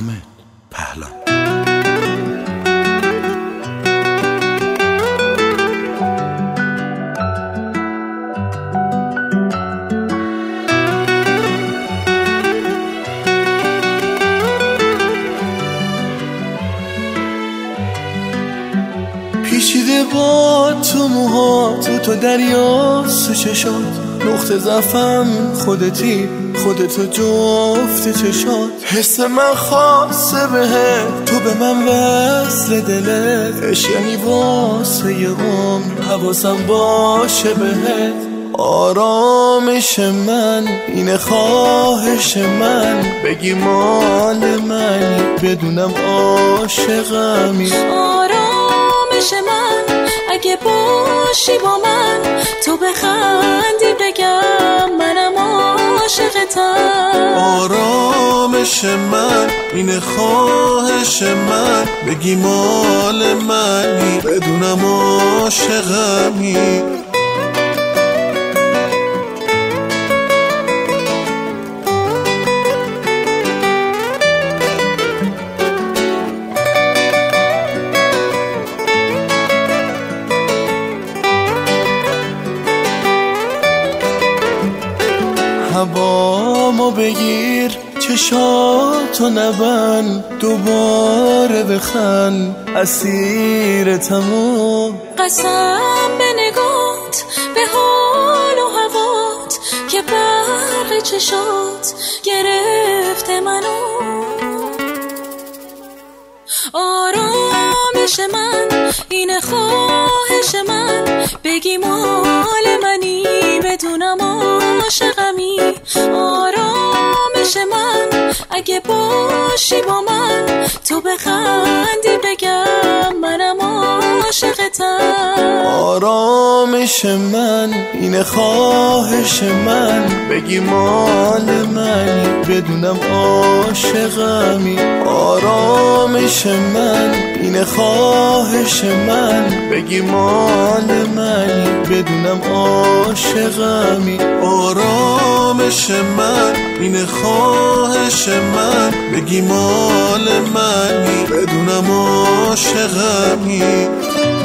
حامد پهلوان. پیچیده با تو موها تو دریا سو چشات، نقطه ضعفم خودتی، خودتو جفت چشات. حس من خاصه بهت، تو به من وصل دلت، عشق یعنی واسه یه عمر حواسم باشه بهت. آرامش من اینه، خواهش من بگی مال منی، بدونم عاشقمی. آرامش من اگه باشی با من، تو بخندی بگم منم عاشقتم. آرامش من اینه، خواهش من بگی مال منی، بدونم عاشقمی. هوامو بگیر، چشاتو نبند، دوباره بخند، اسیرتمو. قسم به نگات، به حال و هوات، که برق چشات گرفته منو. آرامش من اینه، خواهش من بگی مال منی، بدونم عاشقمی. آرامش من اگه باشی با من، تو بخندی بگم منم عاشقتم. آرامش من اینه، خواهش من بگی مال منی، بدونم عاشقمی. آرامش من اینه، خواهش من بگی مال منی، بدونم عاشقمی. آرامش من اینه، خواهش من بگی مال منی، بدونم عاشقمی.